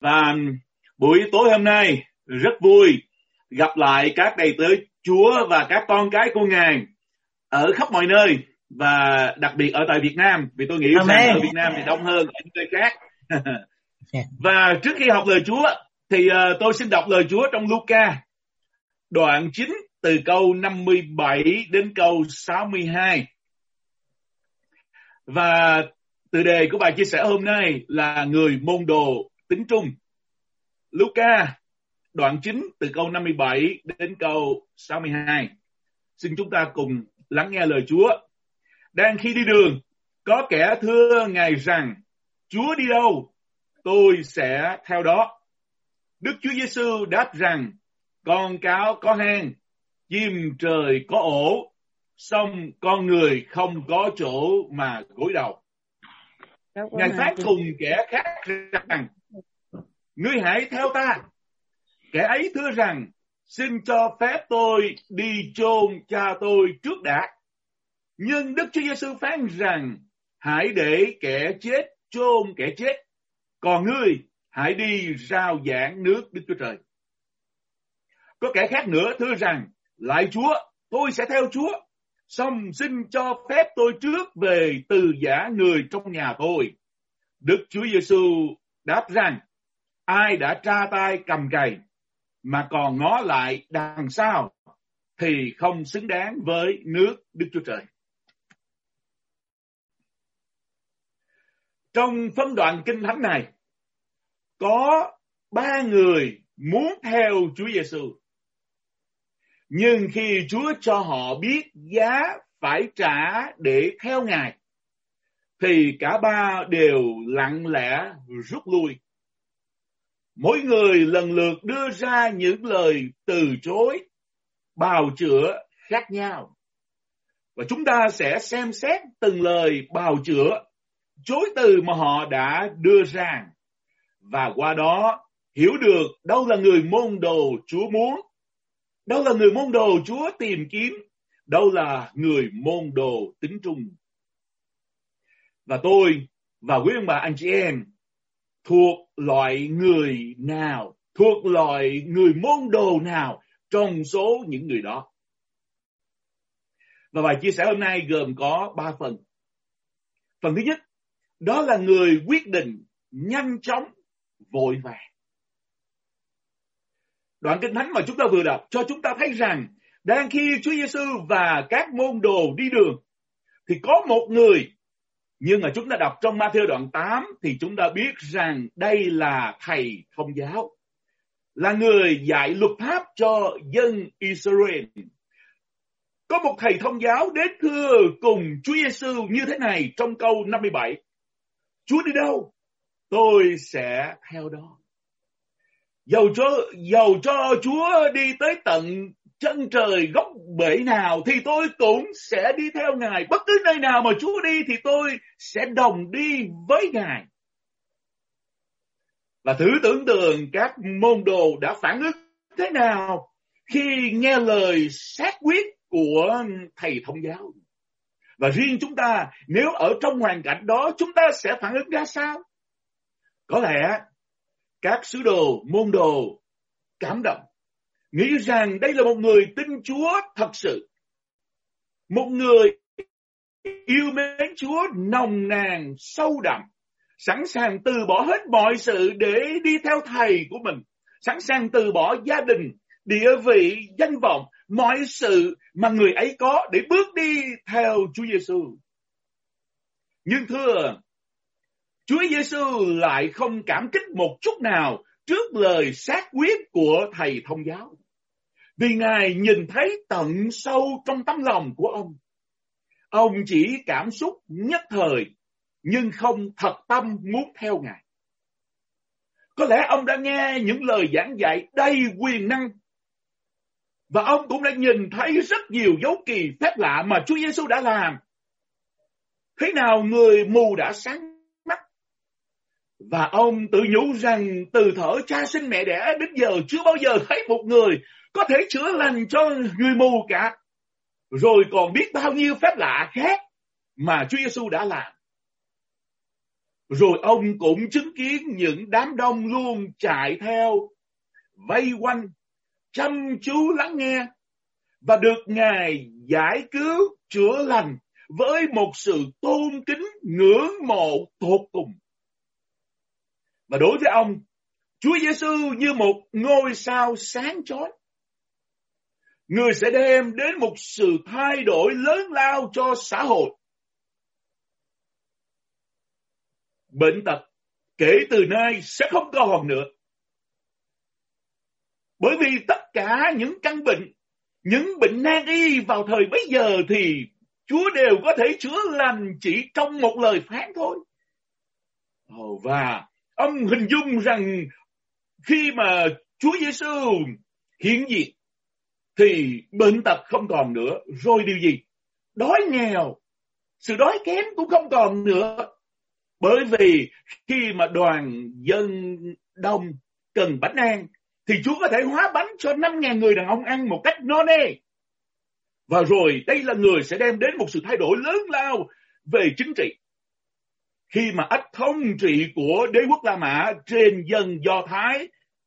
Và buổi tối hôm nay rất vui gặp lại các đầy tớ Chúa và các con cái của Ngài ở khắp mọi nơi, và đặc biệt ở tại Việt Nam, vì tôi nghĩ rằng ở Việt Nam thì đông hơn ở những nơi khác. Và trước khi học lời Chúa thì tôi xin đọc lời Chúa trong Luca đoạn 9 từ câu 57 đến câu 62. Và tựa đề của bài chia sẻ hôm nay là người môn đồ tính trung. Luca đoạn 9 từ câu 57 đến câu 62. Xin chúng ta cùng lắng nghe lời Chúa. Đang khi đi đường, có kẻ thưa Ngài rằng: Chúa đi đâu, tôi sẽ theo đó. Đức Chúa Giêsu đáp rằng: con cáo có hang, chim trời có ổ, song con người không có chỗ mà gối đầu. Ngài phán cùng kẻ khác rằng: ngươi hãy theo ta. Kẻ ấy thưa rằng: xin cho phép tôi đi chôn cha tôi trước đã. Nhưng Đức Chúa Giêsu phán rằng: hãy để kẻ chết chôn kẻ chết, còn ngươi hãy đi rao giảng nước Đức Chúa Trời. Có kẻ khác nữa thưa rằng: lạy Chúa, tôi sẽ theo Chúa, song xin cho phép tôi trước về từ giã người trong nhà tôi. Đức Chúa Giêsu đáp rằng: ai đã tra tay cầm cày mà còn ngó lại đằng sau thì không xứng đáng với nước Đức Chúa Trời. Trong phân đoạn kinh thánh này có 3 người muốn theo Chúa Giêsu, nhưng khi Chúa cho họ biết giá phải trả để theo Ngài thì cả 3 đều lặng lẽ rút lui. Mỗi người lần lượt đưa ra những lời từ chối, bào chữa khác nhau. Và chúng ta sẽ xem xét từng lời bào chữa, chối từ mà họ đã đưa ra, và qua đó hiểu được đâu là người môn đồ Chúa muốn, đâu là người môn đồ Chúa tìm kiếm, đâu là người môn đồ tính trung. Và tôi và quý ông bà anh chị em thuộc loại người nào, thuộc loại người môn đồ nào trong số những người đó? Và bài chia sẻ hôm nay gồm có 3 phần. Phần thứ nhất, đó là người quyết định nhanh chóng, vội vàng. Đoạn kinh thánh mà chúng ta vừa đọc cho chúng ta thấy rằng đang khi Chúa Giêsu và các môn đồ đi đường thì có một người, nhưng mà chúng ta đọc trong Ma-thi-ơ đoạn 8 thì chúng ta biết rằng đây là thầy thông giáo, là người dạy luật pháp cho dân Israel. Có một thầy thông giáo đến thưa cùng Chúa Giêsu như thế này trong câu 57: Chúa đi đâu, tôi sẽ theo đó. Dầu cho Chúa đi tới tận chân trời góc bể nào thì tôi cũng sẽ đi theo Ngài. Bất cứ nơi nào mà Chúa đi thì tôi sẽ đồng đi với Ngài. Và thử tưởng tượng các môn đồ đã phản ứng thế nào khi nghe lời xác quyết của thầy thông giáo. Và riêng chúng ta, nếu ở trong hoàn cảnh đó, chúng ta sẽ phản ứng ra sao? Có lẽ các sứ đồ, môn đồ cảm động, nghĩ rằng đây là một người tin Chúa thật sự, một người yêu mến Chúa nồng nàn sâu đậm, sẵn sàng từ bỏ hết mọi sự để đi theo thầy của mình, sẵn sàng từ bỏ gia đình, địa vị, danh vọng, mọi sự mà người ấy có để bước đi theo Chúa Giêsu. Nhưng thưa, Chúa Giêsu lại không cảm kích một chút nào trước lời xác quyết của thầy thông giáo, vì Ngài nhìn thấy tận sâu trong tấm lòng của ông. Ông chỉ cảm xúc nhất thời, nhưng không thật tâm muốn theo Ngài. Có lẽ ông đã nghe những lời giảng dạy đầy quyền năng, và ông cũng đã nhìn thấy rất nhiều dấu kỳ phép lạ mà Chúa Giêsu đã làm. Thế nào người mù đã sáng mắt, và ông tự nhủ rằng từ thuở cha sinh mẹ đẻ đến giờ chưa bao giờ thấy một người có thể chữa lành cho người mù cả. Rồi còn biết bao nhiêu phép lạ khác mà Chúa Giêsu đã làm. Rồi ông cũng chứng kiến những đám đông luôn chạy theo, vây quanh, chăm chú lắng nghe, và được Ngài giải cứu, chữa lành với một sự tôn kính, ngưỡng mộ tột cùng. Và đối với ông, Chúa Giêsu như một ngôi sao sáng chói. Người sẽ đem đến một sự thay đổi lớn lao cho xã hội. Bệnh tật kể từ nay sẽ không còn nữa. Bởi vì tất cả những căn bệnh, những bệnh nan y vào thời bấy giờ thì Chúa đều có thể chữa lành chỉ trong một lời phán thôi. Và ông hình dung rằng khi mà Chúa Giêsu hiện diện thì bệnh tật không còn nữa. Rồi điều gì? Đói nghèo, sự đói kém cũng không còn nữa. Bởi vì khi mà đoàn dân đông cần bánh ăn thì Chúa có thể hóa bánh cho 5.000 người đàn ông ăn một cách no nê. Và rồi đây là người sẽ đem đến một sự thay đổi lớn lao về chính trị. Khi mà ách thống trị của đế quốc La Mã trên dân Do Thái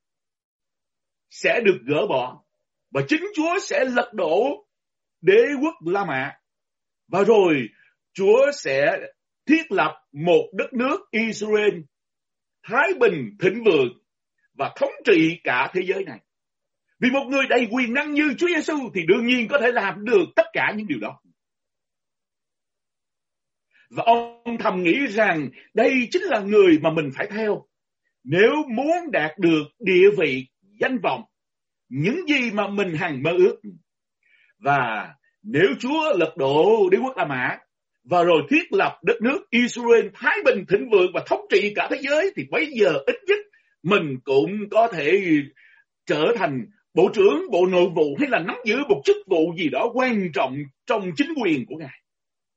sẽ được gỡ bỏ, và chính Chúa sẽ lật đổ đế quốc La Mã. Và rồi Chúa sẽ thiết lập một đất nước Israel thái bình thịnh vượng và thống trị cả thế giới này. Vì một người đầy quyền năng như Chúa Giêsu thì đương nhiên có thể làm được tất cả những điều đó. Và ông thầm nghĩ rằng đây chính là người mà mình phải theo nếu muốn đạt được địa vị, danh vọng, những gì mà mình hằng mơ ước. Và nếu Chúa lật đổ đế quốc La Mã và rồi thiết lập đất nước Israel thái bình thịnh vượng và thống trị cả thế giới, thì bây giờ ít nhất mình cũng có thể trở thành bộ trưởng bộ nội vụ hay là nắm giữ một chức vụ gì đó quan trọng trong chính quyền của Ngài.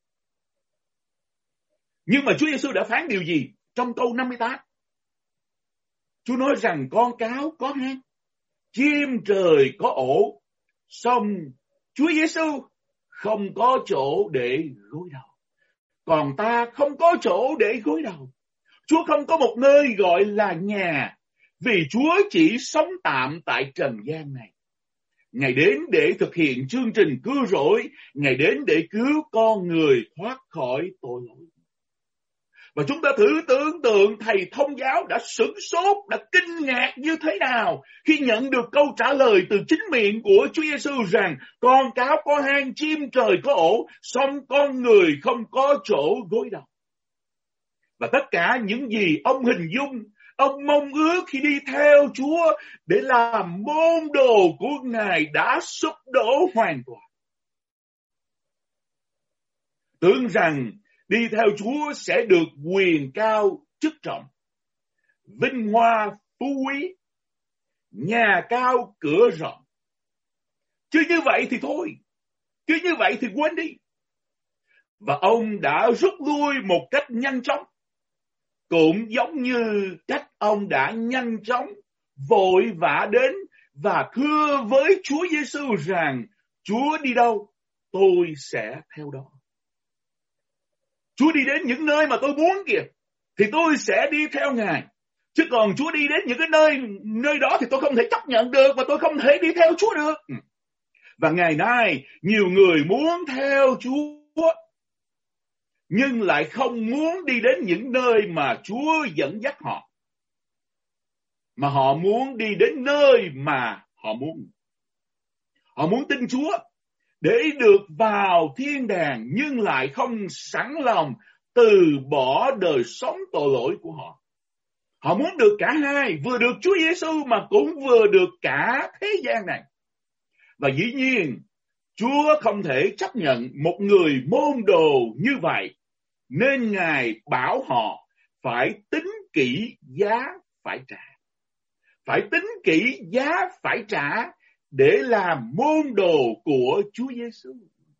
Nhưng mà Chúa Giêsu đã phán điều gì trong câu 58? Chúa nói rằng con cáo có hang, chim trời có ổ, song Chúa Giêsu không có chỗ để gối đầu. Còn ta không có chỗ để gối đầu. Chúa không có một nơi gọi là nhà, vì Chúa chỉ sống tạm tại trần gian này. Ngài đến để thực hiện chương trình cứu rỗi, Ngài đến để cứu con người thoát khỏi tội lỗi. Và chúng ta thử tưởng tượng thầy thông giáo đã sửng sốt, đã kinh ngạc như thế nào khi nhận được câu trả lời từ chính miệng của Chúa Giêsu rằng con cáo có hang, chim trời có ổ, song con người không có chỗ gối đầu. Và tất cả những gì ông hình dung, ông mong ước khi đi theo Chúa để làm môn đồ của Ngài đã sụp đổ hoàn toàn. Tưởng rằng đi theo Chúa sẽ được quyền cao chức trọng, vinh hoa phú quý, nhà cao cửa rộng. Chứ như vậy thì thôi, chứ như vậy thì quên đi. Và ông đã rút lui một cách nhanh chóng, cũng giống như cách ông đã nhanh chóng vội vã đến và thưa với Chúa Giêsu rằng Chúa đi đâu, tôi sẽ theo đó. Chúa đi đến những nơi mà tôi muốn kìa, thì tôi sẽ đi theo Ngài. Chứ còn Chúa đi đến những cái nơi đó thì tôi không thể chấp nhận được và tôi không thể đi theo Chúa được. Và ngày nay, nhiều người muốn theo Chúa, nhưng lại không muốn đi đến những nơi mà Chúa dẫn dắt họ. Mà họ muốn đi đến nơi mà họ muốn. Họ muốn tin Chúa để được vào thiên đàng, nhưng lại không sẵn lòng từ bỏ đời sống tội lỗi của họ. Họ muốn được cả hai, vừa được Chúa Giêsu mà cũng vừa được cả thế gian này. Và dĩ nhiên, Chúa không thể chấp nhận một người môn đồ như vậy, nên Ngài bảo họ phải tính kỹ giá phải trả. Phải tính kỹ giá phải trả để làm môn đồ của Chúa Giêsu.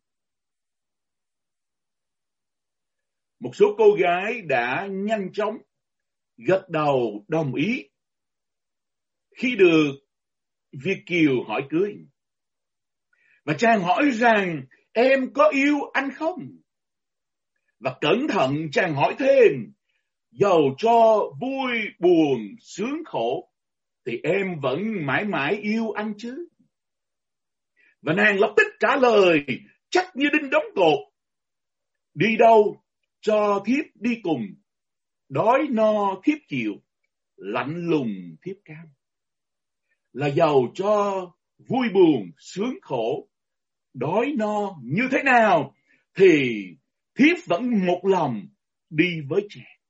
Một số cô gái đã nhanh chóng gật đầu đồng ý khi được Việt kiều hỏi cưới. Và chàng hỏi rằng em có yêu anh không? Và cẩn thận chàng hỏi thêm, dầu cho vui buồn sướng khổ thì em vẫn mãi mãi yêu anh chứ? Và nàng lập tức trả lời chắc như đinh đóng cột: đi đâu cho thiếp đi cùng, đói no thiếp chịu, lạnh lùng thiếp cam. Là dầu cho vui buồn sướng khổ, đói no như thế nào thì thiếp vẫn một lòng đi với chàng.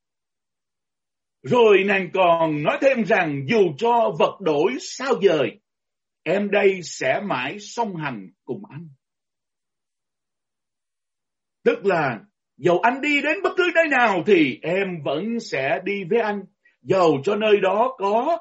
Rồi nàng còn nói thêm rằng dù cho vật đổi sao dời, em đây sẽ mãi song hành cùng anh. Tức là dầu anh đi đến bất cứ nơi nào thì em vẫn sẽ đi với anh. Dầu cho nơi đó có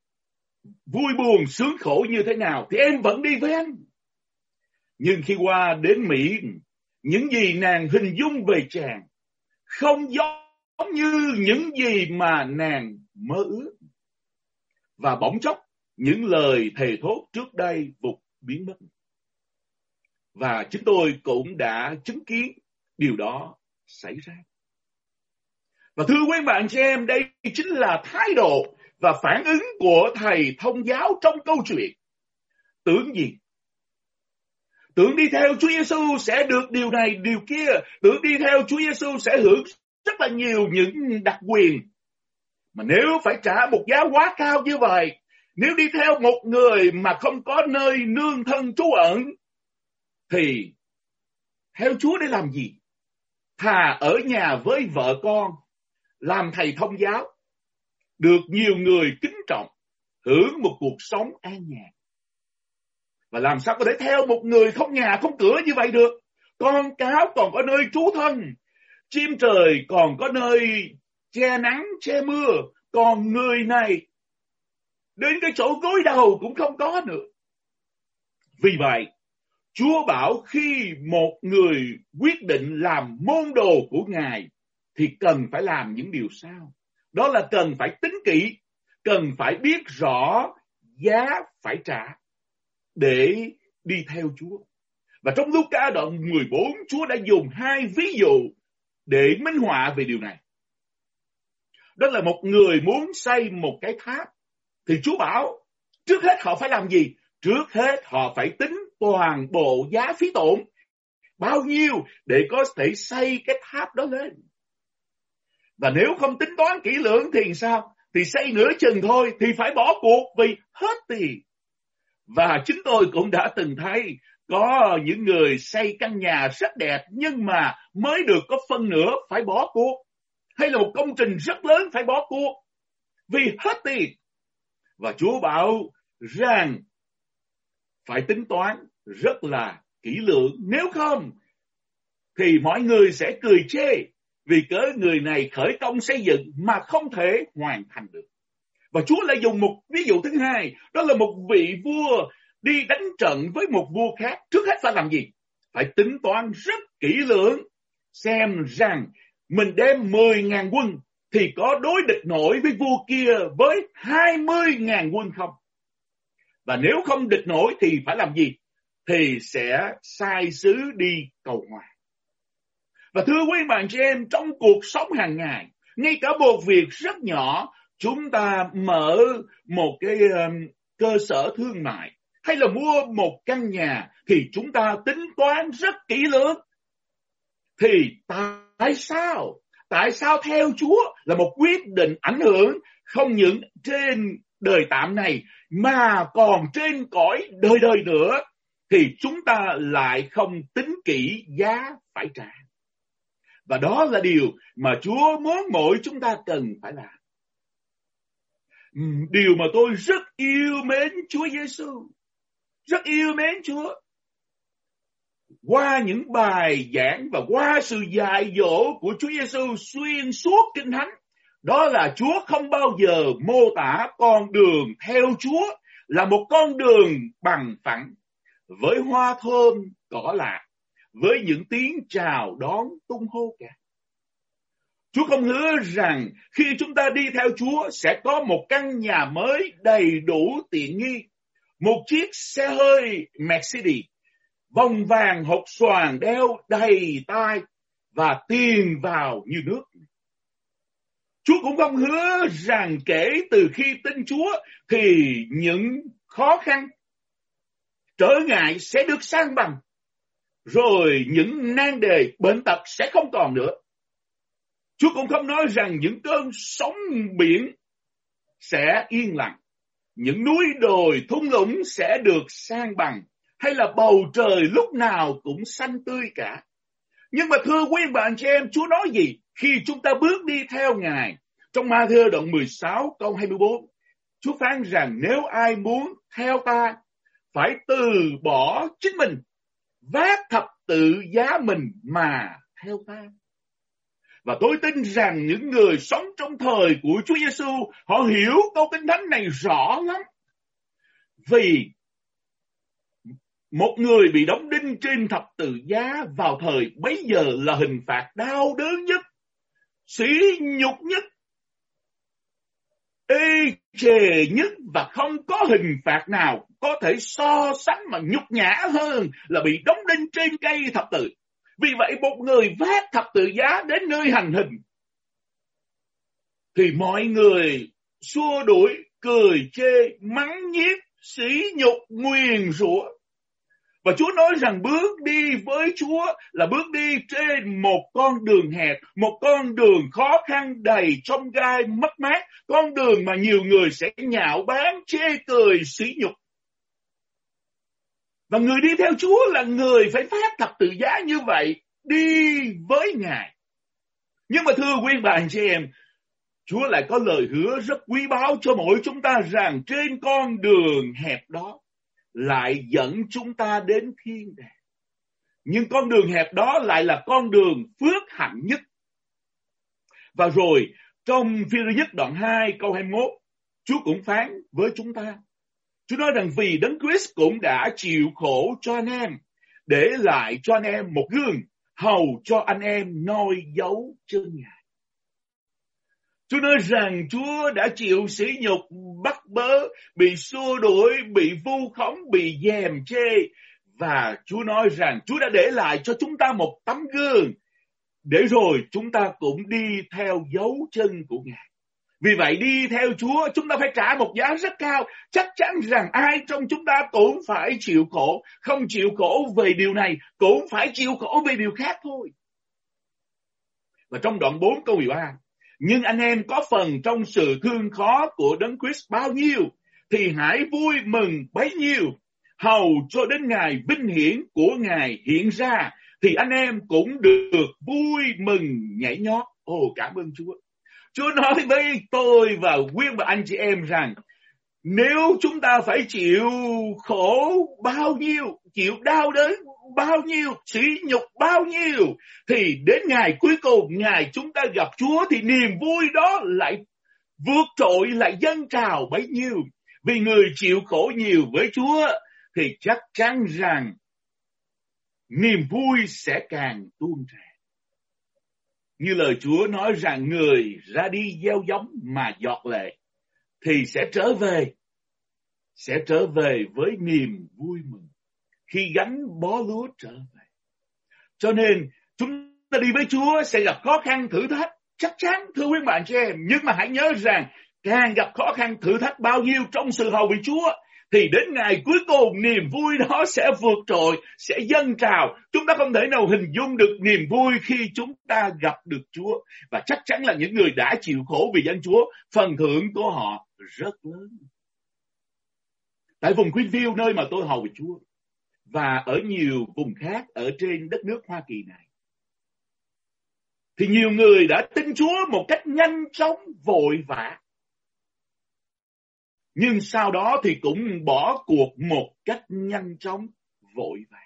vui buồn sướng khổ như thế nào thì em vẫn đi với anh. Nhưng khi qua đến Mỹ, những gì nàng hình dung về chàng không giống như những gì mà nàng mơ ước. Và bỗng chốc những lời thề thốt trước đây vụt biến mất. Và chúng tôi cũng đã chứng kiến điều đó xảy ra. Và thưa quý bạn chị em, đây chính là thái độ và phản ứng của thầy thông giáo trong câu chuyện. Tưởng gì? Tưởng đi theo Chúa Giêsu sẽ được điều này, điều kia. Tưởng đi theo Chúa Giêsu sẽ hưởng rất là nhiều những đặc quyền. Mà nếu phải trả một giá quá cao như vậy, nếu đi theo một người mà không có nơi nương thân trú ẩn, thì theo Chúa để làm gì? Thà ở nhà với vợ con, làm thầy thông giáo, được nhiều người kính trọng, hưởng một cuộc sống an nhàn. Và làm sao có thể theo một người không nhà không cửa như vậy được? Con cáo còn có nơi trú thân, chim trời còn có nơi che nắng che mưa, còn người này đến cái chỗ gối đầu cũng không có nữa. Vì vậy, Chúa bảo khi một người quyết định làm môn đồ của Ngài thì cần phải làm những điều sau. Đó là cần phải tính kỹ, cần phải biết rõ giá phải trả để đi theo Chúa. Và trong Luca đoạn 14, Chúa đã dùng 2 ví dụ để minh họa về điều này. Đó là một người muốn xây một cái tháp, thì Chúa bảo trước hết họ phải làm gì? Trước hết họ phải tính toàn bộ giá phí tổn, bao nhiêu để có thể xây cái tháp đó lên. Và nếu không tính toán kỹ lưỡng thì sao? Thì xây nửa chừng thôi thì phải bỏ cuộc vì hết tiền. Và chúng tôi cũng đã từng thấy có những người xây căn nhà rất đẹp nhưng mà mới được có phân nửa phải bỏ cuộc. Hay là một công trình rất lớn phải bỏ cuộc vì hết tiền. Và Chúa bảo rằng phải tính toán rất là kỹ lưỡng. Nếu không thì mọi người sẽ cười chê vì cớ người này khởi công xây dựng mà không thể hoàn thành được. Và Chúa lại dùng một ví dụ thứ hai, đó là một vị vua đi đánh trận với một vua khác. Trước hết phải làm gì? Phải tính toán rất kỹ lưỡng, xem rằng mình đem 10.000 quân thì có đối địch nổi với vua kia với 20.000 quân không? Và nếu không địch nổi thì phải làm gì? Thì sẽ sai sứ đi cầu hòa. Và thưa quý bạn chị em, trong cuộc sống hàng ngày, ngay cả một việc rất nhỏ, chúng ta mở một cái cơ sở thương mại hay là mua một căn nhà thì chúng ta tính toán rất kỹ lưỡng. Thì tại sao theo Chúa là một quyết định ảnh hưởng không những trên đời tạm này mà còn trên cõi đời đời nữa, thì chúng ta lại không tính kỹ giá phải trả. Và đó là điều mà Chúa muốn mỗi chúng ta cần phải làm. Điều mà tôi rất yêu mến Chúa Giêsu, rất yêu mến Chúa. Qua những bài giảng và qua sự dạy dỗ của Chúa Giêsu xuyên suốt Kinh Thánh, đó là Chúa không bao giờ mô tả con đường theo Chúa là một con đường bằng phẳng, với hoa thơm cỏ lạ, với những tiếng chào đón tung hô cả. Chúa không hứa rằng khi chúng ta đi theo Chúa sẽ có một căn nhà mới đầy đủ tiện nghi, một chiếc xe hơi Mercedes, vòng vàng hột xoàn đeo đầy tai và tiền vào như nước. Chúa cũng không hứa rằng kể từ khi tin Chúa thì những khó khăn, trở ngại sẽ được san bằng, rồi những nan đề, bệnh tật sẽ không còn nữa. Chúa cũng không nói rằng những cơn sóng biển sẽ yên lặng, những núi đồi thung lũng sẽ được san bằng, hay là bầu trời lúc nào cũng xanh tươi cả. Nhưng mà thưa quý bạn chị em, Chúa nói gì khi chúng ta bước đi theo Ngài? Trong Ma-thi-ơ đoạn 16 câu 24, Chúa phán rằng nếu ai muốn theo ta, phải từ bỏ chính mình, vác thập tự giá mình mà theo ta. Và tôi tin rằng những người sống trong thời của Chúa Giêsu, họ hiểu câu Kinh Thánh này rõ lắm. Vì một người bị đóng đinh trên thập tự giá vào thời bấy giờ là hình phạt đau đớn nhất, sỉ nhục nhất, ê chề nhất, và không có hình phạt nào có thể so sánh mà nhục nhã hơn là bị đóng đinh trên cây thập tự. Vì vậy một người vác thập tự giá đến nơi hành hình thì mọi người xua đuổi, cười chê, mắng nhiếc, sỉ nhục, nguyền rủa. Và Chúa nói rằng bước đi với Chúa là bước đi trên một con đường hẹp, một con đường khó khăn đầy chông gai mất mát, con đường mà nhiều người sẽ nhạo báng, chê cười, sỉ nhục. Và người đi theo Chúa là người phải phát thập tự giá như vậy, đi với Ngài. Nhưng mà thưa quý bà anh chị em, Chúa lại có lời hứa rất quý báu cho mỗi chúng ta rằng trên con đường hẹp đó lại dẫn chúng ta đến thiên đàng. Nhưng con đường hẹp đó lại là con đường phước hạnh nhất. Và rồi trong Phi-rơ nhất đoạn 2 câu 21, Chúa cũng phán với chúng ta. Chúa nói rằng vì Đấng Christ cũng đã chịu khổ cho anh em, để lại cho anh em một gương, hầu cho anh em noi dấu chân Ngài. Chúa nói rằng Chúa đã chịu sỉ nhục, bắt bớ, bị xua đuổi, bị vu khống, bị dèm chê. Và Chúa nói rằng Chúa đã để lại cho chúng ta một tấm gương, để rồi chúng ta cũng đi theo dấu chân của Ngài. Vì vậy đi theo Chúa chúng ta phải trả một giá rất cao. Chắc chắn rằng ai trong chúng ta cũng phải chịu khổ. Không chịu khổ về điều này, cũng phải chịu khổ về điều khác thôi. Và trong đoạn 4 câu 13, nhưng anh em có phần trong sự thương khó của Đấng Christ bao nhiêu, thì hãy vui mừng bấy nhiêu. Hầu cho đến ngày vinh hiển của Ngài hiện ra, thì anh em cũng được vui mừng nhảy nhót. Cảm ơn Chúa. Chúa nói với tôi và quý bà anh chị em rằng, nếu chúng ta phải chịu khổ bao nhiêu, chịu đau đớn bao nhiêu, sỉ nhục bao nhiêu, thì đến ngày cuối cùng, ngày chúng ta gặp Chúa, thì niềm vui đó lại vượt trội, lại dâng trào bấy nhiêu. Vì người chịu khổ nhiều với Chúa, thì chắc chắn rằng niềm vui sẽ càng tuôn tràn. Như lời Chúa nói rằng người ra đi gieo giống mà giọt lệ, thì sẽ trở về với niềm vui mừng khi gánh bó lúa trở về. Cho nên chúng ta đi với Chúa sẽ gặp khó khăn thử thách, chắc chắn thưa quý bạn chị em. Nhưng mà hãy nhớ rằng càng gặp khó khăn thử thách bao nhiêu trong sự hầu việc Chúa, thì đến ngày cuối cùng niềm vui đó sẽ vượt trội, sẽ dâng trào. Chúng ta không thể nào hình dung được niềm vui khi chúng ta gặp được Chúa. Và chắc chắn là những người đã chịu khổ vì danh Chúa, phần thưởng của họ rất lớn. Tại vùng Greenville, nơi mà tôi hầu việc Chúa, và ở nhiều vùng khác ở trên đất nước Hoa Kỳ này, thì nhiều người đã tin Chúa một cách nhanh chóng, vội vã. Nhưng sau đó thì cũng bỏ cuộc một cách nhanh chóng, vội vã.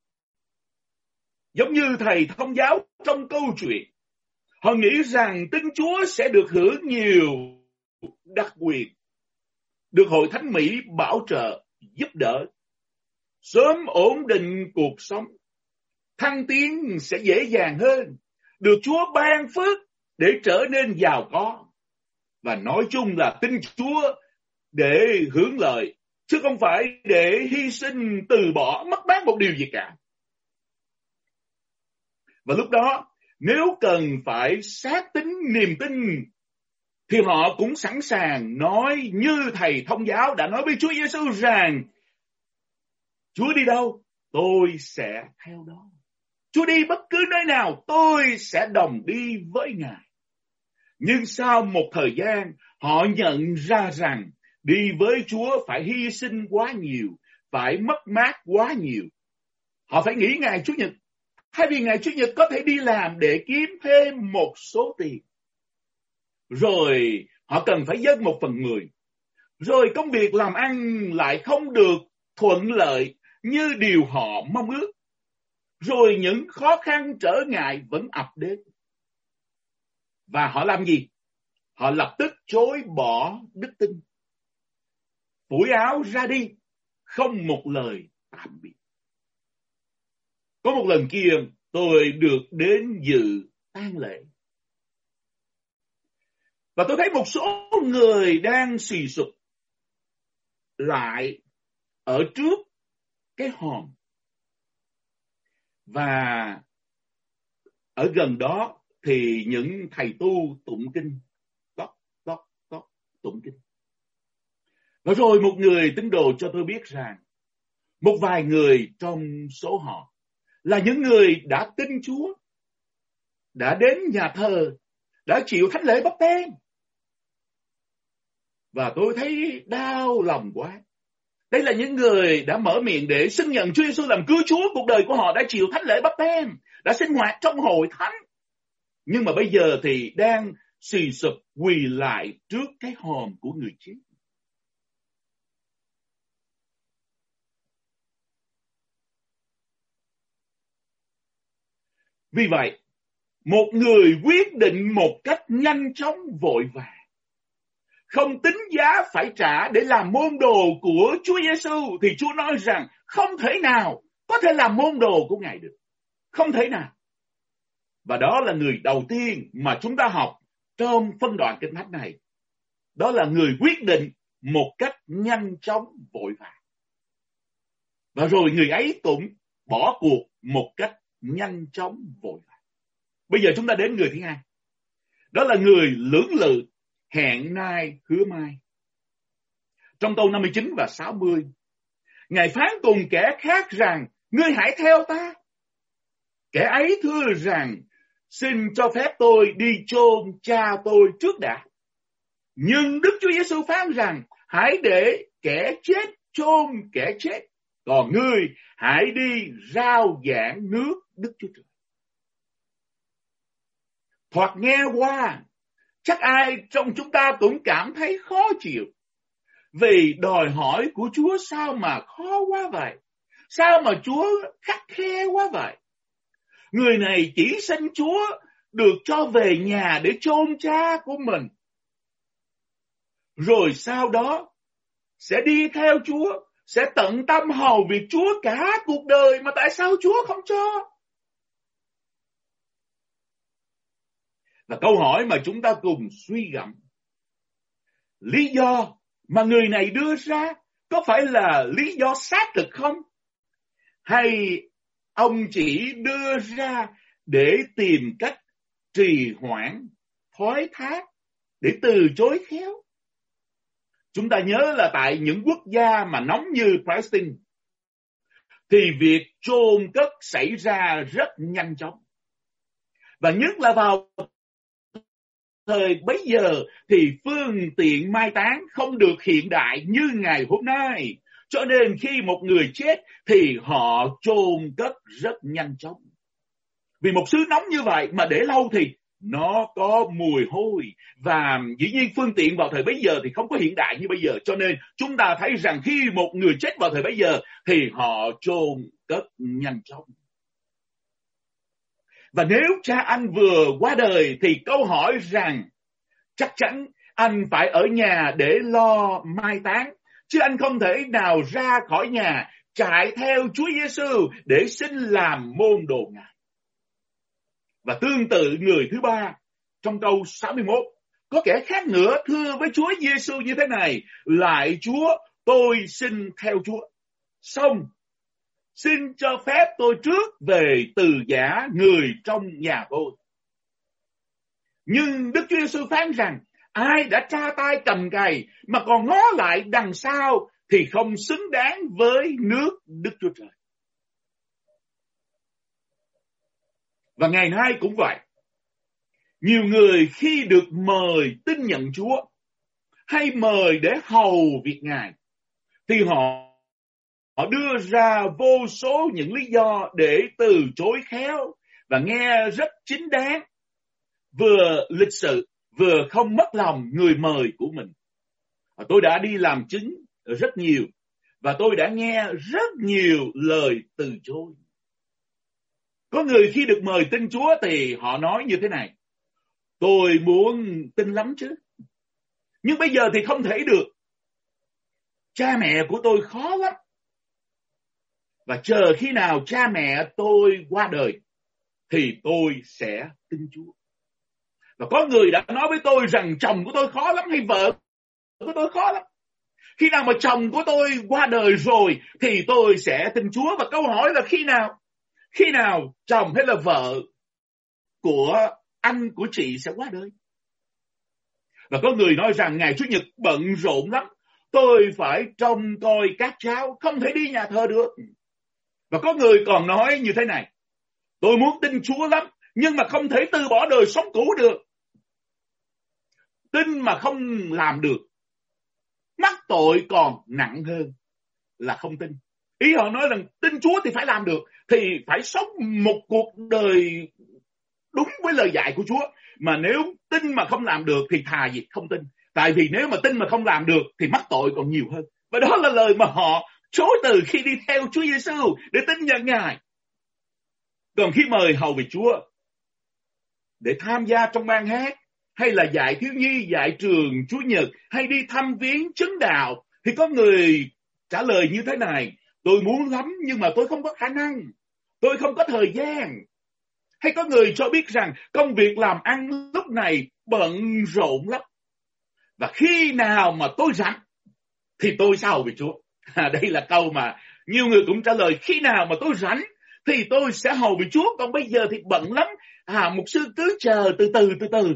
Giống như thầy thông giáo trong câu chuyện, họ nghĩ rằng tin Chúa sẽ được hưởng nhiều đặc quyền, được Hội Thánh Mỹ bảo trợ, giúp đỡ, sớm ổn định cuộc sống, thăng tiến sẽ dễ dàng hơn, được Chúa ban phước để trở nên giàu có. Và nói chung là tin Chúa để hưởng lợi, chứ không phải để hy sinh, từ bỏ, mất mát một điều gì cả. Và lúc đó, nếu cần phải xác tín niềm tin thì họ cũng sẵn sàng nói như thầy thông giáo đã nói với Chúa Giêsu rằng Chúa đi đâu, tôi sẽ theo đó. Chúa đi bất cứ nơi nào, tôi sẽ đồng đi với Ngài. Nhưng sau một thời gian, họ nhận ra rằng đi với Chúa phải hy sinh quá nhiều, phải mất mát quá nhiều. Họ phải nghĩ ngày Chủ nhật, thay vì ngày Chủ nhật có thể đi làm để kiếm thêm một số tiền. Rồi họ cần phải dâng 1/10. Rồi công việc làm ăn lại không được thuận lợi như điều họ mong ước. Rồi những khó khăn trở ngại vẫn ập đến. Và họ làm gì? Họ lập tức chối bỏ đức tin, phủi áo ra đi, không một lời tạm biệt. Có một lần kia tôi được đến dự tang lễ. Và tôi thấy một số người đang xì xụp lại ở trước cái hòm. Và ở gần đó thì những thầy tu tụng kinh, tụng kinh. Và rồi một người tín đồ cho tôi biết rằng một vài người trong số họ là những người đã tin Chúa, đã đến nhà thờ, đã chịu thánh lễ báp têm. Và tôi thấy đau lòng quá. Đây là những người đã mở miệng để xưng nhận Chúa Giêsu làm cứu Chúa. Cuộc đời của họ đã chịu thánh lễ báp têm, đã sinh hoạt trong hội thánh. Nhưng mà bây giờ thì đang xì xụp quỳ lại trước cái hòm của người chết. Vì vậy, một người quyết định một cách nhanh chóng vội vàng, không tính giá phải trả để làm môn đồ của Chúa Giêsu, thì Chúa nói rằng không thể nào có thể làm môn đồ của Ngài được. Không thể nào. Và đó là người đầu tiên mà chúng ta học trong phân đoạn Kinh Thánh này. Đó là người quyết định một cách nhanh chóng vội vàng. Và rồi người ấy cũng bỏ cuộc một cách nhanh chóng vội vàng. Bây giờ chúng ta đến người thứ hai. Đó là người lưỡng lự, hẹn nay hứa mai. Trong câu 59 và 60, Ngài phán cùng kẻ khác rằng, ngươi hãy theo ta. Kẻ ấy thưa rằng, xin cho phép tôi đi chôn cha tôi trước đã. Nhưng Đức Chúa Giêsu phán rằng, hãy để kẻ chết chôn kẻ chết, còn ngươi hãy đi rao giảng nước Đức Chúa Trời. Thoạt nghe qua, chắc ai trong chúng ta cũng cảm thấy khó chịu. Vì đòi hỏi của Chúa sao mà khó quá vậy? Sao mà Chúa khắt khe quá vậy? Người này chỉ xin Chúa được cho về nhà để chôn cha của mình. Rồi sau đó sẽ đi theo Chúa, sẽ tận tâm hầu việc Chúa cả cuộc đời, mà tại sao Chúa không cho? Và câu hỏi mà chúng ta cùng suy gẫm, lý do mà người này đưa ra có phải là lý do xác thực không? Hay ông chỉ đưa ra để tìm cách trì hoãn, thoái thác, để từ chối khéo? Chúng ta nhớ là tại những quốc gia mà nóng như Palestine, thì việc chôn cất xảy ra rất nhanh chóng. Và nhất là vào thời bấy giờ thì phương tiện mai táng không được hiện đại như ngày hôm nay. Cho nên khi một người chết thì họ chôn cất rất nhanh chóng. Vì một xứ nóng như vậy mà để lâu thì nó có mùi hôi. Và dĩ nhiên phương tiện vào thời bấy giờ thì không có hiện đại như bây giờ. Cho nên chúng ta thấy rằng khi một người chết vào thời bấy giờ thì họ chôn cất nhanh chóng. Và nếu cha anh vừa qua đời thì câu hỏi rằng chắc chắn anh phải ở nhà để lo mai táng, chứ anh không thể nào ra khỏi nhà chạy theo Chúa Giêsu để xin làm môn đồ Ngài. Và tương tự người thứ ba trong câu 61, có kẻ khác nữa thưa với Chúa Giêsu như thế này: lại Chúa, tôi xin theo Chúa. Xong, xin cho phép tôi trước về từ giã người trong nhà tôi. Nhưng Đức Chúa Giêsu phán rằng, Ai đã tra tay cầm cày mà còn ngó lại đằng sau thì không xứng đáng với nước Đức Chúa Trời. Và ngày nay cũng vậy. Nhiều người khi được mời tin nhận Chúa hay mời để hầu việc Ngài thì họ đưa ra vô số những lý do để từ chối khéo và nghe rất chính đáng, vừa lịch sự vừa không mất lòng người mời của mình. Tôi đã đi làm chứng rất nhiều và tôi đã nghe rất nhiều lời từ chối. Có người khi được mời tin Chúa thì họ nói như thế này: tôi muốn tin lắm chứ, nhưng bây giờ thì không thể được. Cha mẹ của tôi khó lắm. Và chờ khi nào cha mẹ tôi qua đời thì tôi sẽ tin Chúa. Và có người đã nói với tôi rằng chồng của tôi khó lắm hay vợ của tôi khó lắm. Khi nào mà chồng của tôi qua đời rồi thì tôi sẽ tin Chúa. Và câu hỏi là khi nào? Khi nào chồng hay là vợ của anh, của chị sẽ qua đời? Và có người nói rằng ngày Chủ nhật bận rộn lắm, tôi phải trông coi các cháu, không thể đi nhà thờ được. Và có người còn nói như thế này: tôi muốn tin Chúa lắm, nhưng mà không thể từ bỏ đời sống cũ được. Tin mà không làm được, mắc tội còn nặng hơn là không tin. Ý họ nói rằng tin Chúa thì phải làm được, thì phải sống một cuộc đời đúng với lời dạy của Chúa. Mà nếu tin mà không làm được thì thà gì không tin. Tại vì nếu mà tin mà không làm được thì mắc tội còn nhiều hơn. Và đó là lời mà họ chối từ khi đi theo Chúa Giêsu để tin nhận Ngài. Còn khi mời hầu việc Chúa để tham gia trong ban hát, hay là dạy thiếu nhi, dạy trường Chủ nhật, hay đi thăm viếng chứng đạo, thì có người trả lời như thế này: tôi muốn lắm nhưng mà tôi không có khả năng, tôi không có thời gian. Hay có người cho biết rằng công việc làm ăn lúc này bận rộn lắm, và khi nào mà tôi rảnh thì tôi sẽ hầu việc Chúa. Đây là câu mà nhiều người cũng trả lời: khi nào mà tôi rảnh thì tôi sẽ hầu việc Chúa, còn bây giờ thì bận lắm. Mục sư cứ chờ từ từ.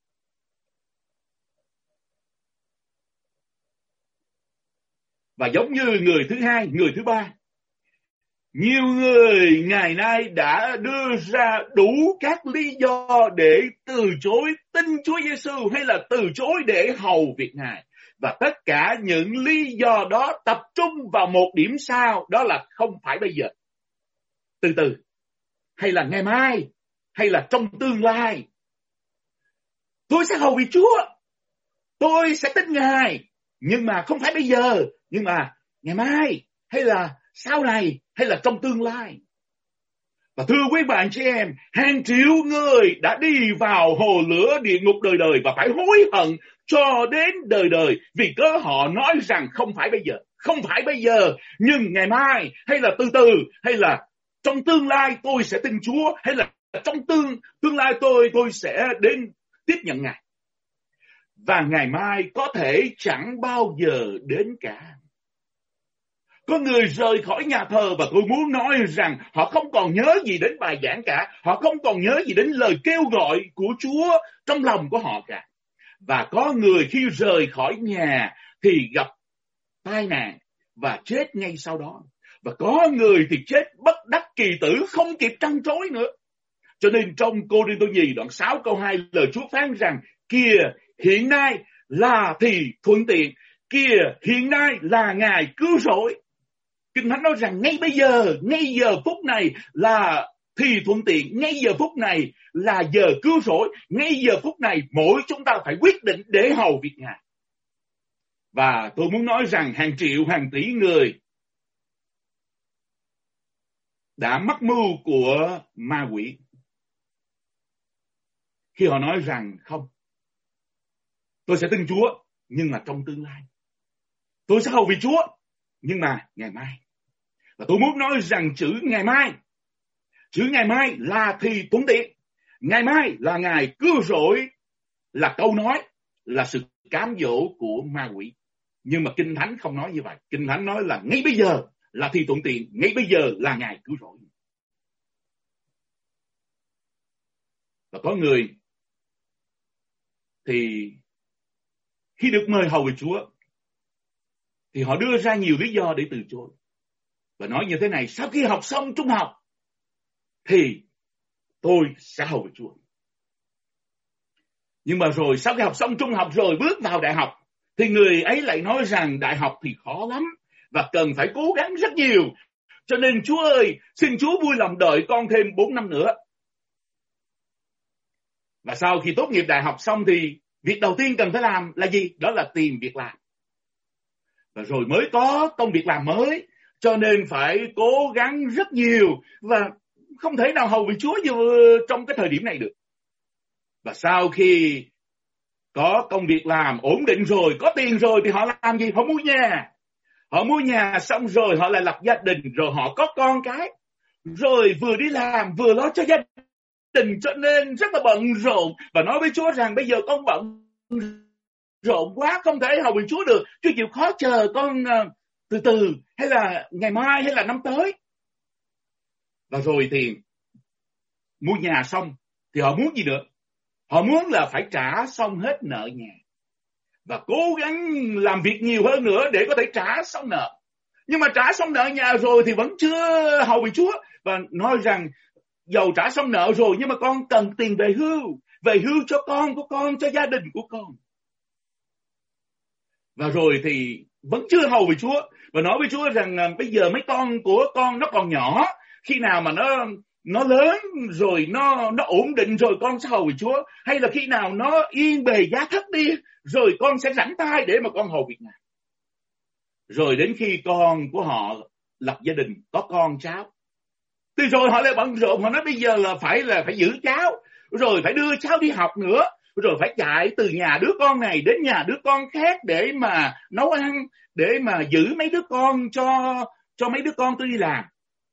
Và giống như người thứ hai, người thứ ba, nhiều người ngày nay đã đưa ra đủ các lý do để từ chối tin Chúa Giêsu hay là từ chối để hầu việc Ngài. Và tất cả những lý do đó tập trung vào một điểm sau, đó là không phải bây giờ, từ từ, hay là ngày mai, hay là trong tương lai. Tôi sẽ hầu việc Chúa, tôi sẽ tin Ngài, nhưng mà không phải bây giờ, nhưng mà ngày mai, hay là sau này, hay là trong tương lai. Và thưa quý bạn chị em, hàng triệu người đã đi vào hồ lửa địa ngục đời đời và phải hối hận cho đến đời đời, vì cớ họ nói rằng không phải bây giờ, nhưng ngày mai, hay là từ từ, hay là trong tương lai tôi sẽ tin Chúa, hay là trong tương lai tôi sẽ đến tiếp nhận Ngài. Và ngày mai có thể chẳng bao giờ đến cả. Có người rời khỏi nhà thờ và tôi muốn nói rằng họ không còn nhớ gì đến bài giảng cả. Họ không còn nhớ gì đến lời kêu gọi của Chúa trong lòng của họ cả. Và có người khi rời khỏi nhà thì gặp tai nạn và chết ngay sau đó. Và có người thì chết bất đắc kỳ tử, không kịp trăn trối nữa. Cho nên trong Cô-rinh-tô nhì đoạn 6 câu 2, lời Chúa phán rằng: kìa hiện nay là thì thuận tiện, kìa hiện nay là ngày cứu rỗi. Kinh Thánh nói rằng ngay giờ phút này là thì thuận tiện, ngay giờ phút này là giờ cứu rỗi, ngay giờ phút này mỗi chúng ta phải quyết định để hầu việc Ngài. Và tôi muốn nói rằng hàng triệu, hàng tỷ người đã mắc mưu của ma quỷ khi họ nói rằng không, tôi sẽ tin Chúa nhưng mà trong tương lai, tôi sẽ hầu việc Chúa nhưng mà ngày mai. Và tôi muốn nói rằng chữ ngày mai là thì thuận tiện, ngày mai là ngày cứu rỗi, là câu nói, là sự cám dỗ của ma quỷ. Nhưng mà Kinh Thánh không nói như vậy. Kinh Thánh nói là ngay bây giờ là thì thuận tiện, ngay bây giờ là ngày cứu rỗi. Và có người thì khi được mời hầu việc Chúa thì họ đưa ra nhiều lý do để từ chối. Và nói như thế này: sau khi học xong trung học thì tôi sẽ hầu việc Chúa. Nhưng mà rồi sau khi học xong trung học rồi bước vào đại học thì người ấy lại nói rằng đại học thì khó lắm và cần phải cố gắng rất nhiều. Cho nên Chúa ơi, xin Chúa vui lòng đợi con thêm 4 năm nữa. Và sau khi tốt nghiệp đại học xong thì việc đầu tiên cần phải làm là gì? Đó là tìm việc làm. Và rồi mới có công việc làm mới, cho nên phải cố gắng rất nhiều và không thể nào hầu việc Chúa trong cái thời điểm này được. Và sau khi có công việc làm ổn định rồi, có tiền rồi thì họ làm gì? Họ mua nhà. Họ mua nhà xong rồi họ lại lập gia đình, rồi họ có con cái. Rồi vừa đi làm vừa lo cho gia đình, cho nên rất là bận rộn. Và nói với Chúa rằng bây giờ con bận rộn quá, không thể hầu việc Chúa được. Chúa chịu khó chờ con từ từ, hay là ngày mai, hay là năm tới. Và rồi thì mua nhà xong thì họ muốn gì nữa? Họ muốn là phải trả xong hết nợ nhà và cố gắng làm việc nhiều hơn nữa để có thể trả xong nợ. Nhưng mà trả xong nợ nhà rồi thì vẫn chưa hầu việc Chúa, và nói rằng dầu trả xong nợ rồi nhưng mà con cần tiền về hưu cho con của con, cho gia đình của con. Và rồi thì vẫn chưa hầu việc Chúa, và nói với Chúa rằng bây giờ mấy con của con nó còn nhỏ, khi nào mà nó lớn rồi, nó ổn định rồi con sẽ hầu việc Chúa, hay là khi nào nó yên bề giá thất đi rồi con sẽ rảnh tay để mà con hầu việc Ngài. Rồi đến khi con của họ lập gia đình, có con cháu, thì rồi họ lại bận rộn, họ nói bây giờ là phải giữ cháu, rồi phải đưa cháu đi học nữa, rồi phải chạy từ nhà đứa con này đến nhà đứa con khác để mà nấu ăn, để mà giữ mấy đứa con cho mấy đứa con tôi đi làm.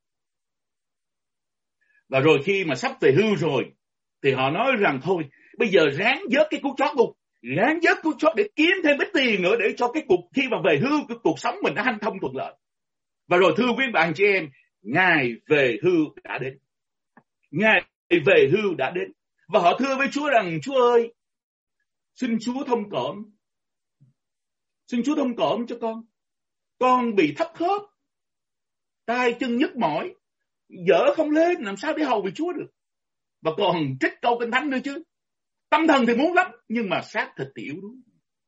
Và rồi khi mà sắp về hưu rồi thì họ nói rằng thôi bây giờ ráng vớt cái cú chót luôn, ráng vớt cú chót để kiếm thêm ít tiền nữa, để cho cái khi mà về hưu cái cuộc sống mình nó hanh thông thuận lợi. Và rồi thưa quý bạn chị em, ngày về hưu đã đến. Ngày về hưu đã đến. Và họ thưa với Chúa rằng: Chúa ơi, xin Chúa thông cảm. Xin Chúa thông cảm cho con. Con bị thấp khớp, tay chân nhức mỏi, dở không lên, làm sao để hầu việc Chúa được. Và còn trích câu Kinh Thánh nữa chứ. Tâm thần thì muốn lắm, nhưng mà xác thịt thì yếu đuối.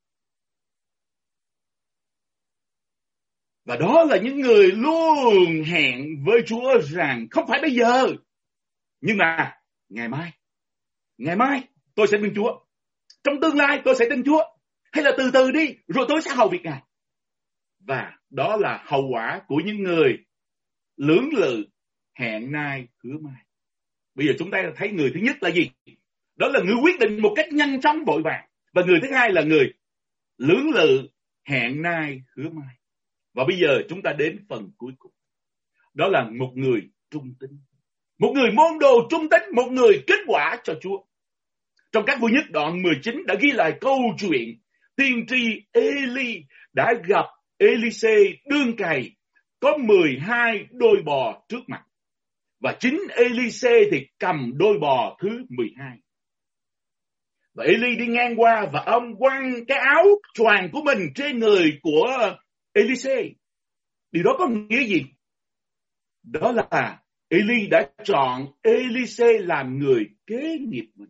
Và đó là những người luôn hẹn với Chúa rằng không phải bây giờ, nhưng mà ngày mai tôi sẽ tin Chúa. Trong tương lai tôi sẽ tin Chúa. Hay là từ từ đi, rồi tôi sẽ hầu việc Ngài. Và đó là hậu quả của những người lưỡng lự, hẹn nay hứa mai. Bây giờ chúng ta thấy người thứ nhất là gì? Đó là người quyết định một cách nhanh chóng vội vàng. Và người thứ hai là người lưỡng lự, hẹn nay hứa mai. Và bây giờ chúng ta đến phần cuối cùng. Đó là một người trung tín. Một người môn đồ trung tín, một người kết quả cho Chúa. Trong Các Vua Nhất đoạn 19 đã ghi lại câu chuyện tiên tri Eli đã gặp Elise đương cày, có 12 đôi bò trước mặt. Và chính Elise thì cầm đôi bò thứ 12. Và Eli đi ngang qua và ông quăng cái áo choàng của mình trên người của Elise. Điều đó có nghĩa gì? Đó là Eli đã chọn Elise làm người kế nghiệp mình.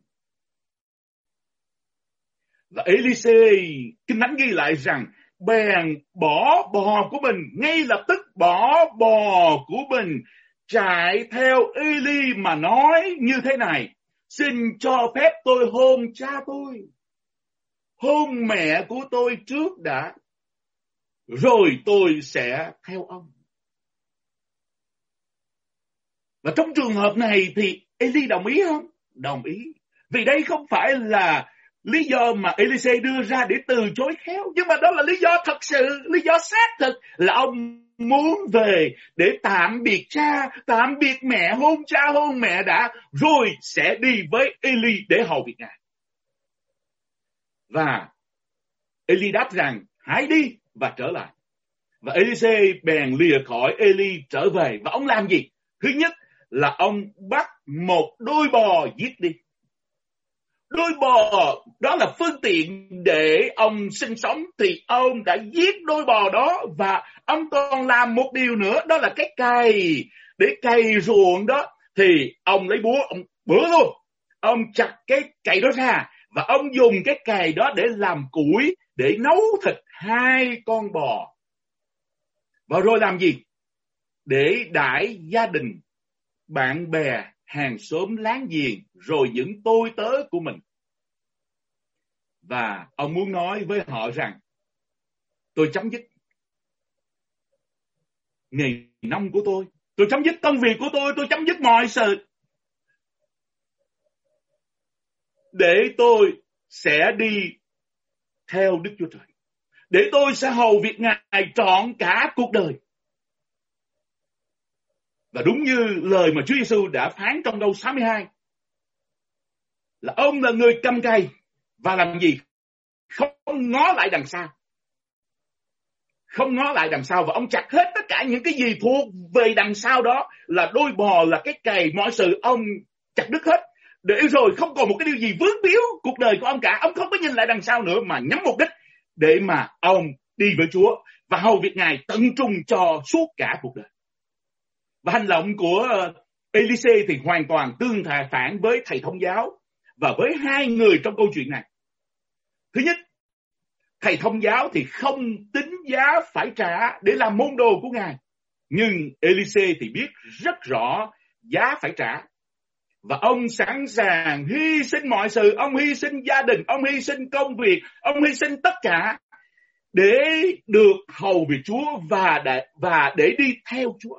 Và Elise, Kinh Thánh ghi lại rằng bèn bỏ bò của mình, ngay lập tức bỏ bò của mình, chạy theo Eli mà nói như thế này: xin cho phép tôi hôn cha tôi, hôn mẹ của tôi trước đã, rồi tôi sẽ theo ông. Và trong trường hợp này thì Eli đồng ý không? Đồng ý. Vì đây không phải là lý do mà Elise đưa ra để từ chối khéo, nhưng mà đó là lý do thật sự, lý do xác thực là ông muốn về để tạm biệt cha, tạm biệt mẹ, hôn cha hôn mẹ đã, rồi sẽ đi với Eli để hầu việc Ngài. Và Eli đáp rằng hãy đi và trở lại. Và Elise bèn lìa khỏi Eli trở về. Và ông làm gì? Thứ nhất là ông bắt một đôi bò giết đi. đôi bò đó là phương tiện để ông sinh sống, thì ông đã giết đôi bò đó, và ông còn làm một điều nữa, đó là cái cày để cày ruộng đó. Thì ông lấy búa, ông bữa luôn, ông chặt cái cày đó ra, và ông dùng cái cày đó để làm củi, để nấu thịt 2 con bò. Và rồi làm gì? Để đãi gia đình, bạn bè, hàng xóm láng giềng, rồi những tôi tớ của mình. Và ông muốn nói với họ rằng, tôi chấm dứt nghề nông của tôi chấm dứt công việc của tôi chấm dứt mọi sự, để tôi sẽ đi theo Đức Chúa Trời, để tôi sẽ hầu việc Ngài trọn cả cuộc đời. Và đúng như lời mà Chúa Giêsu đã phán trong câu 62, là ông là người cầm cày và làm gì? Không ngó lại đằng sau. Không ngó lại đằng sau, và ông chặt hết tất cả những cái gì thuộc về đằng sau đó, là đôi bò, là cái cày, mọi sự ông chặt đứt hết, để rồi không còn một cái điều gì vướng víu cuộc đời của ông cả. Ông không có nhìn lại đằng sau nữa, mà nhắm mục đích để mà ông đi với Chúa và hầu việc Ngài tận trung cho suốt cả cuộc đời. Và hành động của Elise thì hoàn toàn tương phản với thầy thông giáo và với 2 người trong câu chuyện này. Thứ nhất, thầy thông giáo thì không tính giá phải trả để làm môn đồ của Ngài. Nhưng Elise thì biết rất rõ giá phải trả. Và ông sẵn sàng hy sinh mọi sự. Ông hy sinh gia đình, ông hy sinh công việc, ông hy sinh tất cả để được hầu việc Chúa và để đi theo Chúa.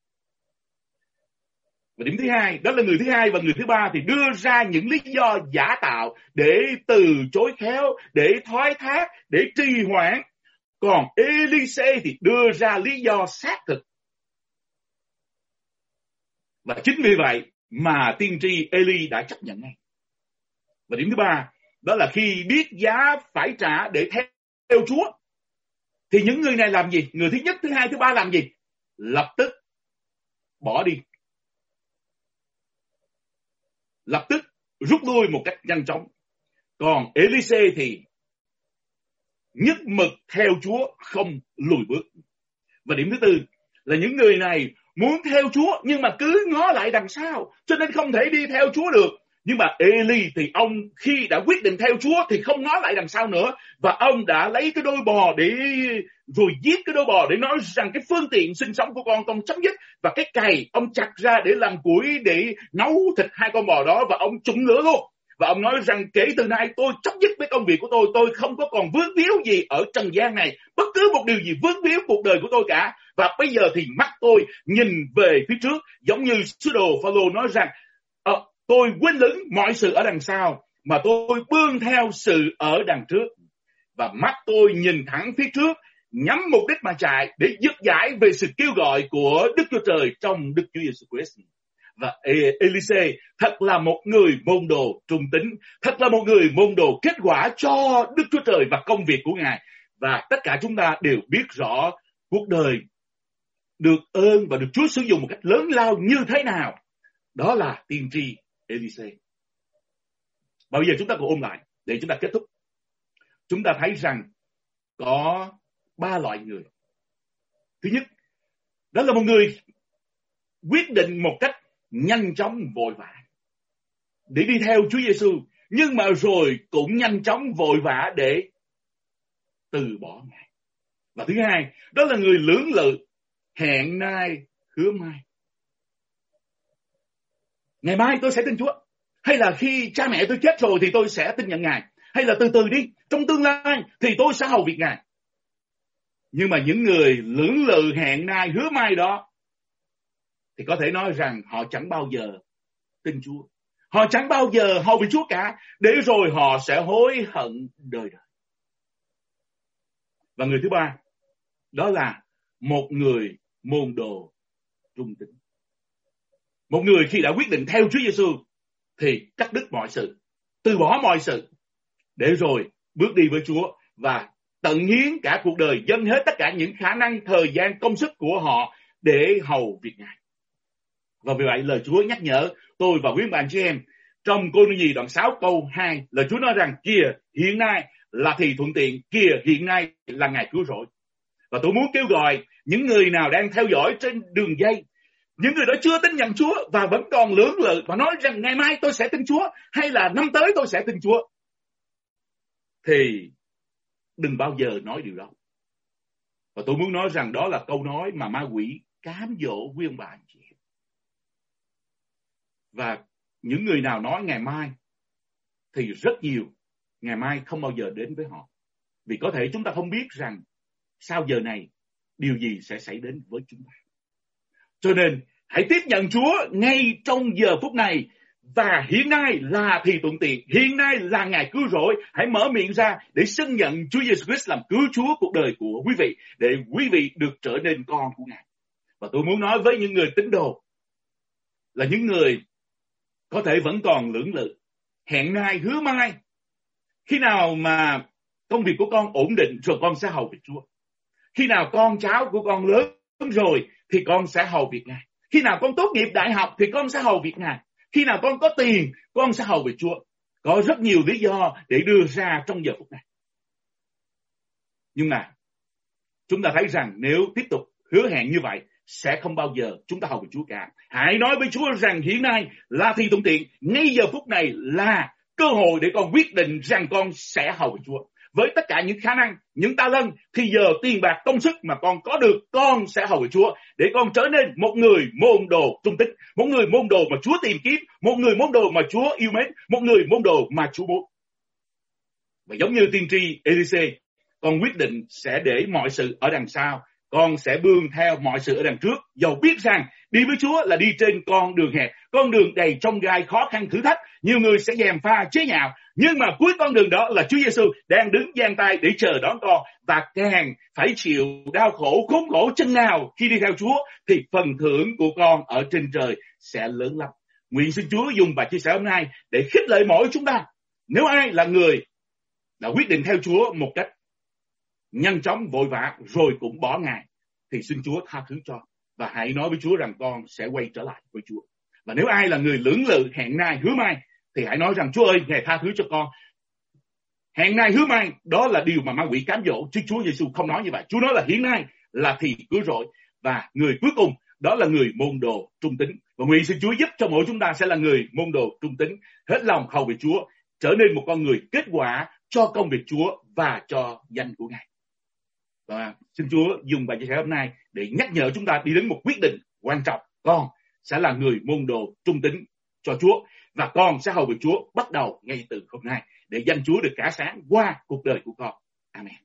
Và điểm thứ hai, đó là người thứ hai và người thứ ba thì đưa ra những lý do giả tạo để từ chối khéo, để thoái thác, để trì hoãn. Còn Elise thì đưa ra lý do xác thực. Và chính vì vậy mà tiên tri Eli đã chấp nhận ngay. Và điểm thứ ba, đó là khi biết giá phải trả để theo Chúa, thì những người này làm gì? Người thứ nhất, thứ hai, thứ ba làm gì? Lập tức bỏ đi. Lập tức rút lui một cách nhanh chóng. Còn Elise thì nhất mực theo Chúa, không lùi bước. Và điểm thứ tư là những người này muốn theo Chúa nhưng mà cứ ngó lại đằng sau, cho nên không thể đi theo Chúa được. Nhưng mà Eli thì ông khi đã quyết định theo Chúa thì không ngó lại đằng sau nữa, và ông đã lấy cái đôi bò rồi giết cái đôi bò để nói rằng cái phương tiện sinh sống của con chấm dứt, và cái cày ông chặt ra để làm củi, để nấu thịt 2 con bò đó, và ông trụng lửa luôn. Và ông nói rằng kể từ nay tôi chấm dứt với công việc của tôi không có còn vướng víu gì ở trần gian này, bất cứ một điều gì vướng víu cuộc đời của tôi cả. Và bây giờ thì mắt tôi nhìn về phía trước, giống như sứ đồ Phaolô nói rằng tôi quên lửng mọi sự ở đằng sau, mà tôi bươn theo sự ở đằng trước. Và mắt tôi nhìn thẳng phía trước, nhắm mục đích mà chạy, để dứt giải về sự kêu gọi của Đức Chúa Trời trong Đức Chúa Giêsu Christ. Và Elise thật là một người môn đồ trung tín, thật là một người môn đồ kết quả cho Đức Chúa Trời và công việc của Ngài. Và tất cả chúng ta đều biết rõ cuộc đời được ơn và được Chúa sử dụng một cách lớn lao như thế nào. Đó là tiên tri Elise. Bây giờ chúng ta cùng ôn lại để chúng ta kết thúc. Chúng ta thấy rằng có 3 loại người. Thứ nhất, đó là một người quyết định một cách nhanh chóng vội vã để đi theo Chúa Giêsu, nhưng mà rồi cũng nhanh chóng vội vã để từ bỏ Ngài. Và thứ hai, đó là người lưỡng lự, hẹn nay hứa mai. Ngày mai tôi sẽ tin Chúa, hay là khi cha mẹ tôi chết rồi thì tôi sẽ tin nhận Ngài, hay là từ từ đi, trong tương lai thì tôi sẽ hầu việc Ngài. Nhưng mà những người lưỡng lự, hẹn nay hứa mai đó thì có thể nói rằng họ chẳng bao giờ tin Chúa, họ chẳng bao giờ hầu việc Chúa cả, để rồi họ sẽ hối hận đời đời. Và người thứ ba, đó là một người môn đồ trung tín. Một người khi đã quyết định theo Chúa Giêsu thì cắt đứt mọi sự, từ bỏ mọi sự, để rồi bước đi với Chúa và tận hiến cả cuộc đời, dâng hết tất cả những khả năng, thời gian, công sức của họ để hầu việc Ngài. Và vì vậy lời Chúa nhắc nhở tôi và quý bạn chị em Trong Cô-rinh-nhì đoạn 6 câu 2, lời Chúa nói rằng kìa hiện nay là thì thuận tiện, kìa hiện nay là ngày cứu rỗi. Và tôi muốn kêu gọi những người nào đang theo dõi trên đường dây, những người đó chưa tin nhận Chúa và vẫn còn lưỡng lự và nói rằng ngày mai tôi sẽ tin Chúa hay là năm tới tôi sẽ tin Chúa, thì đừng bao giờ nói điều đó. Và tôi muốn nói rằng đó là câu nói mà ma quỷ cám dỗ quý ông bà anh chị. Và những người nào nói ngày mai thì rất nhiều, ngày mai không bao giờ đến với họ. Vì có thể chúng ta không biết rằng sau giờ này điều gì sẽ xảy đến với chúng ta. Cho nên hãy tiếp nhận Chúa ngay trong giờ phút này. Và hiện nay là thì thuận tiện, hiện nay là ngày cứu rỗi. Hãy mở miệng ra để xưng nhận Chúa Giêsu Christ làm cứu Chúa cuộc đời của quý vị, để quý vị được trở nên con của Ngài. Và tôi muốn nói với những người tín đồ, là những người có thể vẫn còn lưỡng lự, hẹn nay hứa mai, khi nào mà công việc của con ổn định rồi con sẽ hầu việc Chúa. Khi nào con cháu của con lớn rồi thì con sẽ hầu việc Ngài. Khi nào con tốt nghiệp đại học thì con sẽ hầu việc Ngài. Khi nào con có tiền, con sẽ hầu việc Chúa. Có rất nhiều lý do để đưa ra trong giờ phút này. Nhưng mà chúng ta thấy rằng nếu tiếp tục hứa hẹn như vậy, sẽ không bao giờ chúng ta hầu việc Chúa cả. Hãy nói với Chúa rằng hiện nay là thì thuận tiện, ngay giờ phút này là cơ hội để con quyết định rằng con sẽ hầu việc Chúa. Với tất cả những khả năng, những talent, thì giờ tiền bạc công sức mà con có được, con sẽ hầu việc Chúa, để con trở nên một người môn đồ trung tín, một người môn đồ mà Chúa tìm kiếm, một người môn đồ mà Chúa yêu mến, một người môn đồ mà Chúa muốn. Và giống như tiên tri Elise, con quyết định sẽ để mọi sự ở đằng sau, con sẽ bươn theo mọi sự ở đằng trước, dầu biết rằng đi với Chúa là đi trên con đường hẹp, con đường đầy chông gai khó khăn thử thách, nhiều người sẽ gièm pha chế nhạo, nhưng mà cuối con đường đó là Chúa Giêsu đang đứng dang tay để chờ đón con. Và càng phải chịu đau khổ khốn khổ chừng nào khi đi theo Chúa, thì phần thưởng của con ở trên trời sẽ lớn lắm. Nguyện xin Chúa dùng bài chia sẻ hôm nay để khích lệ mỗi chúng ta. Nếu ai là người đã quyết định theo Chúa một cách nhanh chóng vội vã rồi cũng bỏ Ngài, thì xin Chúa tha thứ cho, và hãy nói với Chúa rằng con sẽ quay trở lại với Chúa. Và nếu ai là người lưỡng lự, hẹn nay hứa mai, thì hãy nói rằng Chúa ơi, Ngài tha thứ cho con. Hẹn nay hứa mai, đó là điều mà ma quỷ cám dỗ, chứ Chúa Giêsu không nói như vậy. Chúa nói là hiện nay là thì cứu rỗi, và người cuối cùng đó là người môn đồ trung tín. Và nguyện xin Chúa giúp cho mỗi chúng ta sẽ là người môn đồ trung tín, hết lòng hầu việc Chúa, trở nên một con người kết quả cho công việc Chúa và cho danh của Ngài. Và xin Chúa dùng bài chia sẻ hôm nay để nhắc nhở chúng ta đi đến một quyết định quan trọng. Con sẽ là người môn đồ trung tín cho Chúa, và con sẽ hầu việc Chúa bắt đầu ngay từ hôm nay, để danh Chúa được cả sáng qua cuộc đời của con. Amen.